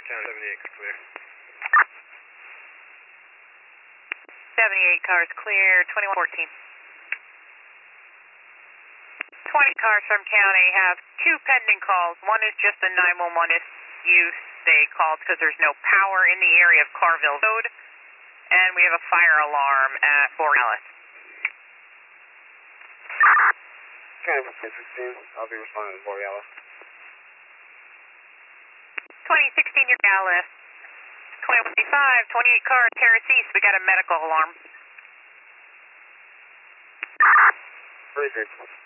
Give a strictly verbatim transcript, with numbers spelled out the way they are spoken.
County seventy-eight, clear. seventy-eight cars clear, twenty-one fourteen. twenty cars from county have two pending calls. One is just a nine one one use. They called because there's no power in the area of Carville Road. And we have a fire alarm at Borealis. County sixteen, I'll be responding to Borealis. twenty sixteen, your Borealis. twenty-one fifty-five, twenty-eight cars, Terrace East. We got a medical alarm. Very good.